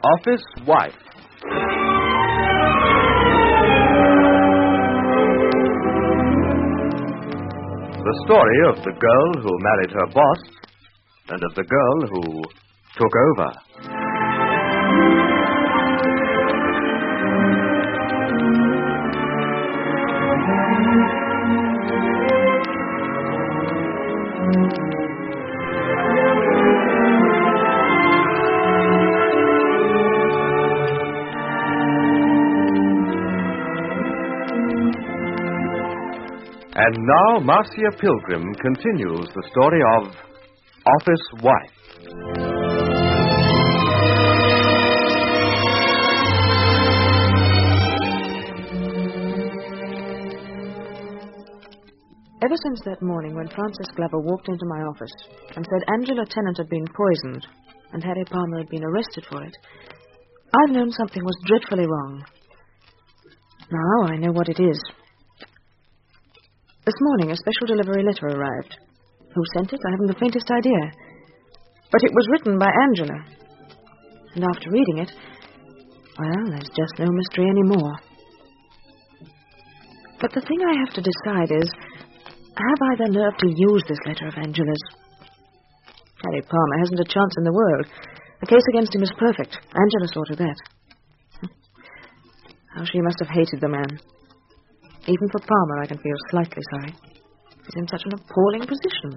Office Wife. The story of the girl who married her boss and of the girl who took over. And now Marcia Pilgrim continues the story of Office Wife. Ever since that morning when Francis Glover walked into my office and said Angela Tennant had been poisoned and Harry Palmer had been arrested for it, I've known something was dreadfully wrong. Now I know what it is. This morning, a special delivery letter arrived. Who sent it? I haven't the faintest idea. But it was written by Angela. And after reading it, well, there's just no mystery anymore. But the thing I have to decide is, have I the nerve to use this letter of Angela's? Harry Palmer hasn't a chance in the world. The case against him is perfect. Angela saw to that. How she must have hated the man. Even for Palmer, I can feel slightly sorry. He's in such an appalling position.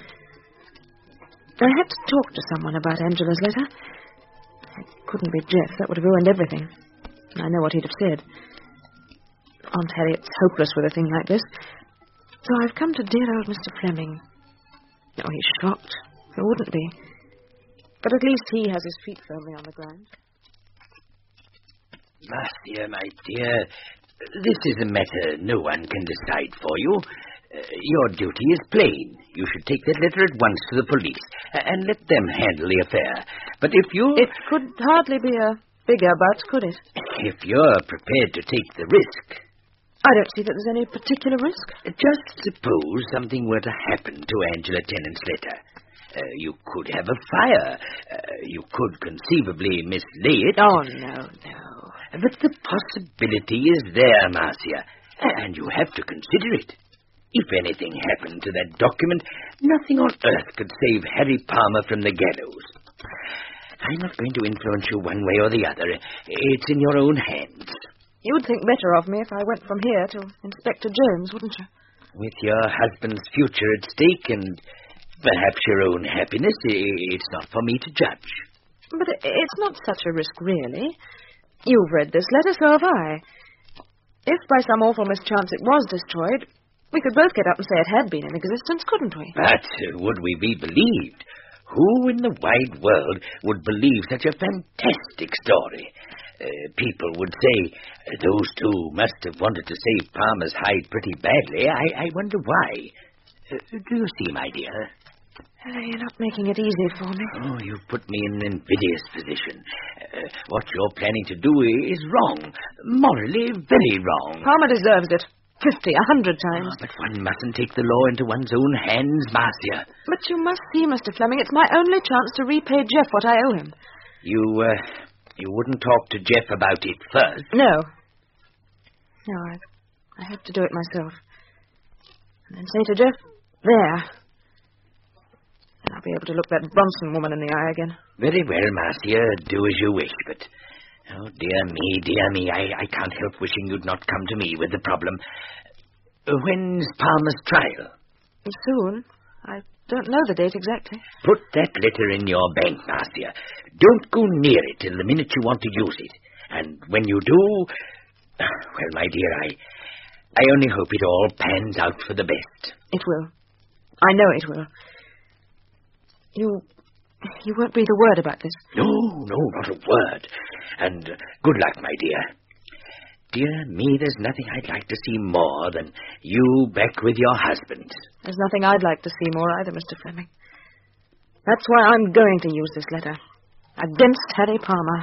I had to talk to someone about Angela's letter. It couldn't be Jeff. That would have ruined everything. I know what he'd have said. Aunt Harriet's hopeless with a thing like this. So I've come to dear old Mr. Fleming. Oh, he's shocked. Who wouldn't be? But at least he has his feet firmly on the ground. Marcia, my dear, this is a matter no one can decide for you. Your duty is plain. You should take that letter at once to the police and let them handle the affair. But if you... It could hardly be a bigger but, could it? If you're prepared to take the risk... I don't see that there's any particular risk. Just suppose something were to happen to Angela Tennant's letter. You could have a fire. You could conceivably mislay it. Oh, no. But the possibility is there, Marcia, and you have to consider it. If anything happened to that document, nothing on earth could save Harry Palmer from the gallows. I'm not going to influence you one way or the other. It's in your own hands. You'd think better of me if I went from here to Inspector Jones, wouldn't you? With your husband's future at stake and perhaps your own happiness, it's not for me to judge. But it's not such a risk, really. You've read this letter, so have I. If by some awful mischance it was destroyed, we could both get up and say it had been in existence, couldn't we? But would we be believed? Who in the wide world would believe such a fantastic story? People would say, those two must have wanted to save Palmer's hide pretty badly. I wonder why. Do you see, my dear? You're not making it easy for me. Oh, you've put me in an invidious position. What you're planning to do is wrong. Morally, very wrong. Palmer deserves it. 50, 100 times. Oh, but one mustn't take the law into one's own hands, Marcia. But you must see, Mr. Fleming, it's my only chance to repay Jeff what I owe him. You wouldn't talk to Jeff about it first? No, I have to do it myself. And then say to Jeff, there. And I'll be able to look that Bronson woman in the eye again. Very well, Marcia, do as you wish, but... Oh, dear me, I can't help wishing you'd not come to me with the problem. When's Palmer's trial? Soon. I don't know the date exactly. Put that letter in your bank, Marcia. Don't go near it till the minute you want to use it. And when you do... Well, my dear, I only hope it all pans out for the best. It will. I know it will. You won't breathe a word about this? No, not a word. And good luck, my dear. Dear me, there's nothing I'd like to see more than you back with your husband. There's nothing I'd like to see more either, Mr. Fleming. That's why I'm going to use this letter. Against Harry Palmer.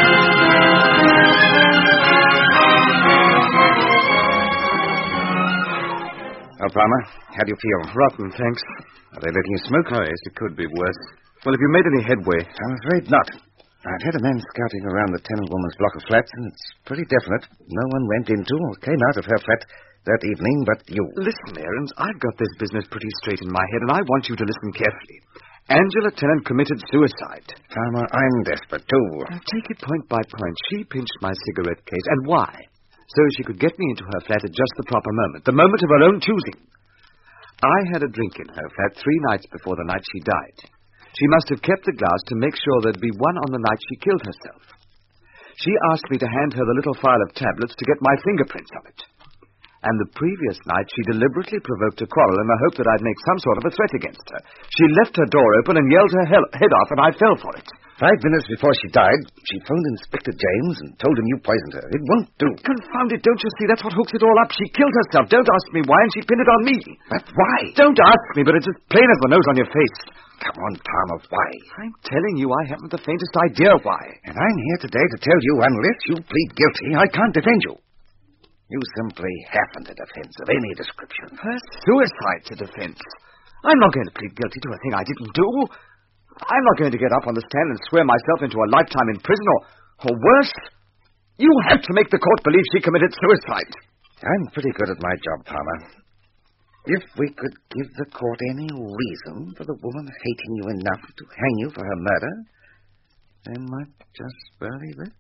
Oh, Palmer, how do you feel? Rotten, thanks. Are they letting you smoke? Oh, yes, it could be worse. Well, have you made any headway? I'm afraid not. I've had a man scouting around the tenant woman's block of flats, and it's pretty definite. No one went into or came out of her flat that evening but you. Listen, Aarons, I've got this business pretty straight in my head, and I want you to listen carefully. Angela Tennant committed suicide. Farmer, I'm desperate, too. Now, take it point by point. She pinched my cigarette case. And why? So she could get me into her flat at just the proper moment. The moment of her own choosing. I had a drink in her flat 3 nights before the night she died. She must have kept the glass to make sure there'd be one on the night she killed herself. She asked me to hand her the little file of tablets to get my fingerprints on it. And the previous night, she deliberately provoked a quarrel in the hope that I'd make some sort of a threat against her. She left her door open and yelled her head off, and I fell for it. 5 minutes before she died, she phoned Inspector James and told him you poisoned her. It won't do. Confound it, don't you see? That's what hooks it all up. She killed herself. Don't ask me why, and she pinned it on me. But why? Don't ask me, but it's as plain as the nose on your face. Come on, Palmer, why? I'm telling you, I haven't the faintest idea why. And I'm here today to tell you, unless you plead guilty, I can't defend you. You simply haven't a defense of any description. Her suicide's a defense. I'm not going to plead guilty to a thing I didn't do. I'm not going to get up on the stand and swear myself into a lifetime in prison, or worse. You have to make the court believe she committed suicide. I'm pretty good at my job, Palmer. If we could give the court any reason for the woman hating you enough to hang you for her murder, they might just believe it.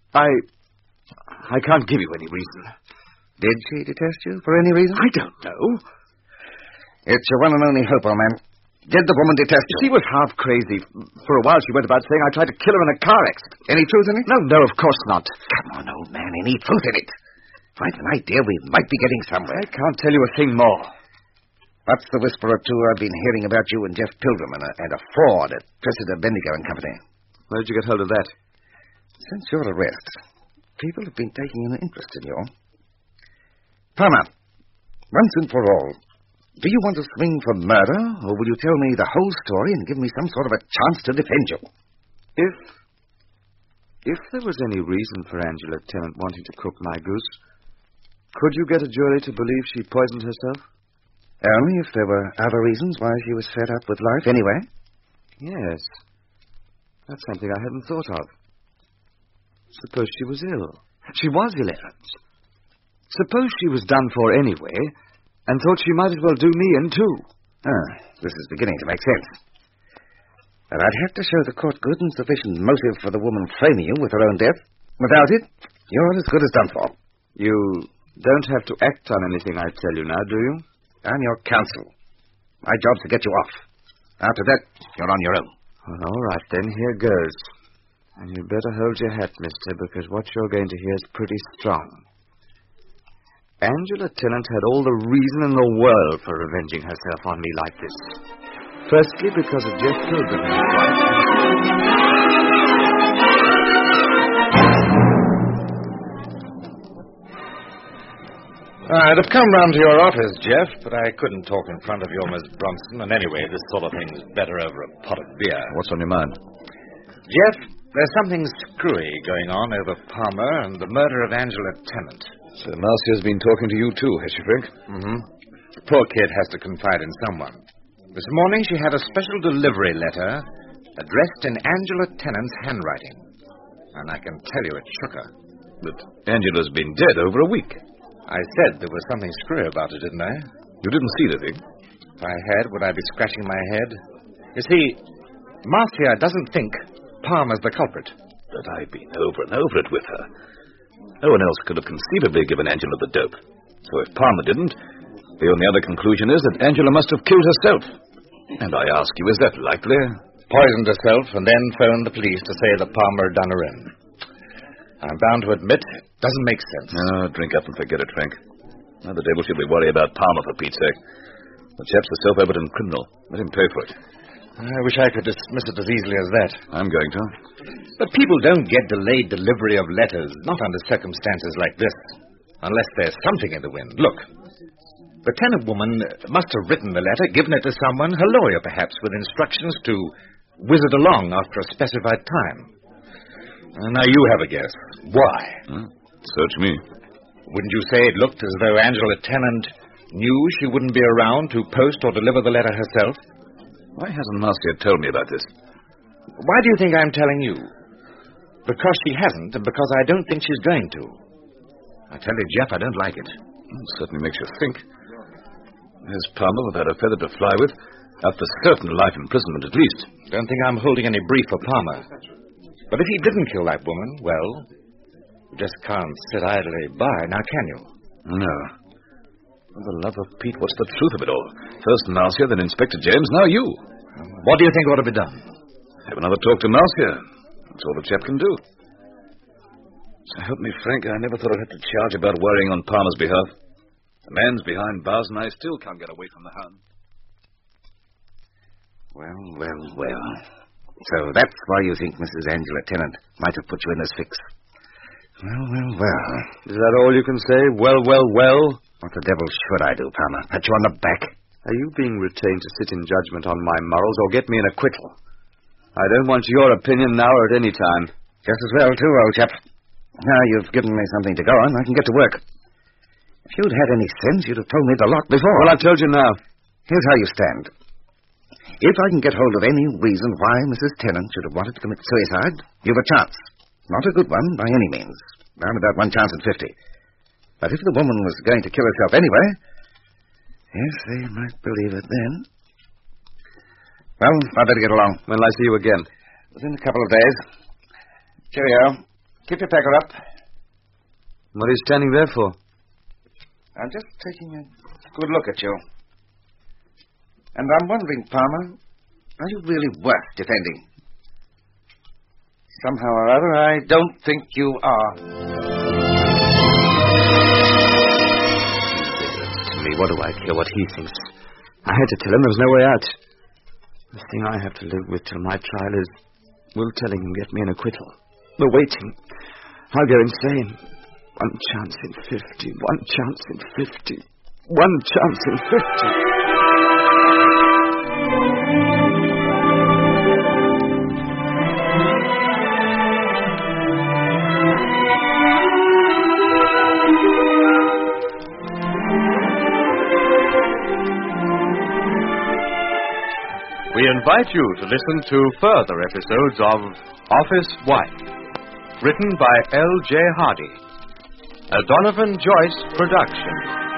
I can't give you any reason. Did she detest you for any reason? I don't know. It's your one and only hope, old man. Did the woman detest you? She was half crazy. For a while she went about saying I tried to kill her in a car accident. Any truth in it? No, of course not. Come on, old man, any truth in it. I've an idea we might be getting somewhere. I can't tell you a thing more. What's the whisper or two I've been hearing about you and Jeff Pilgrim and a fraud at Cressida Bendigo and Company? Where did you get hold of that? Since your arrest, people have been taking an interest in you. Palmer, once and for all, do you want to swing for murder, or will you tell me the whole story and give me some sort of a chance to defend you? If there was any reason for Angela Tennant wanting to cook my goose, could you get a jury to believe she poisoned herself? Only if there were other reasons why she was fed up with life anyway. Yes. That's something I hadn't thought of. Suppose she was ill. She was ill, Aarons. Suppose she was done for anyway, and thought she might as well do me in too. This is beginning to make sense. But I'd have to show the court good and sufficient motive for the woman framing you with her own death. Without it, you're as good as done for. You don't have to act on anything I tell you now, do you? I'm your counsel. My job's to get you off. After that, you're on your own. Well, all right, then. Here goes. And you'd better hold your hat, mister, because what you're going to hear is pretty strong. Angela Tennant had all the reason in the world for revenging herself on me like this. Firstly, because of Jeff Pilgrim and his wife. I'd have come round to your office, Jeff, but I couldn't talk in front of your Miss Bronson, and anyway, this sort of thing's better over a pot of beer. What's on your mind? Jeff, there's something screwy going on over Palmer and the murder of Angela Tennant. So Marcia's been talking to you too, has she, Frank? Mm-hmm. The poor kid has to confide in someone. This morning she had a special delivery letter addressed in Angela Tennant's handwriting. And I can tell you it shook her. But Angela's been dead over a week. I said there was something screwy about it, didn't I? You didn't see the thing? If I had, would I be scratching my head? You see, Marcia doesn't think Palmer's the culprit. But I've been over and over it with her. No one else could have conceivably given Angela the dope. So if Palmer didn't, the only other conclusion is that Angela must have killed herself. And I ask you, is that likely? Poisoned herself and then phoned the police to say that Palmer had done her in. I'm bound to admit, it doesn't make sense. No, drink up and forget it, Frank. Now the devil should be worried about Palmer, for Pete's sake. The chap's a self-evident criminal. Let him pay for it. I wish I could dismiss it as easily as that. I'm going to. But people don't get delayed delivery of letters, not under circumstances like this, unless there's something in the wind. Look, the tenant woman must have written the letter, given it to someone, her lawyer perhaps, with instructions to whiz it along after a specified time. Now you have a guess. Why? Search me. Wouldn't you say it looked as though Angela Tennant knew she wouldn't be around to post or deliver the letter herself? Why hasn't Marcia told me about this? Why do you think I'm telling you? Because she hasn't, and because I don't think she's going to. I tell you, Jeff, I don't like it. It certainly makes you think. There's Palmer without a feather to fly with, up for certain life imprisonment at least. Don't think I'm holding any brief for Palmer. But if he didn't kill that woman, well, you just can't sit idly by, now can you? No. For the love of Pete, what's the truth of it all? First Marcia, then Inspector James, now you. What do you think ought to be done? Have another talk to Marcia. That's all the chap can do. So help me, Frank, I never thought I'd have to charge about worrying on Palmer's behalf. The man's behind bars, and I still can't get away from the hound. Well. So that's why you think Mrs. Angela Tennant might have put you in this fix. Well. Is that all you can say? Well. What the devil should I do, Palmer? Pat you on the back? Are you being retained to sit in judgment on my morals or get me an acquittal? I don't want your opinion now or at any time. Just as well, too, old chap. Now you've given me something to go on, I can get to work. If you'd had any sense, you'd have told me the lot before. Well, I've told you now. Here's how you stand. If I can get hold of any reason why Mrs. Tennant should have wanted to commit suicide, you've a chance. Not a good one, by any means. Round about 1 chance in 50. But if the woman was going to kill herself anyway, yes, they might believe it then. Well, I'd better get along. When'll I see you again? Within a couple of days. Cheerio. Keep your pecker up. What are you standing there for? I'm just taking a good look at you. And I'm wondering, Palmer, are you really worth defending? Somehow or other, I don't think you are. To me, what do I care what he thinks? I had to tell him there was no way out. The thing I have to live with till my trial is will telling him get me an acquittal. The waiting. I'll go insane. 1 chance in 50. 1 chance in 50. 1 chance in 50. We invite you to listen to further episodes of Office Wife, written by L.J. Hardy, a Donovan Joyce production.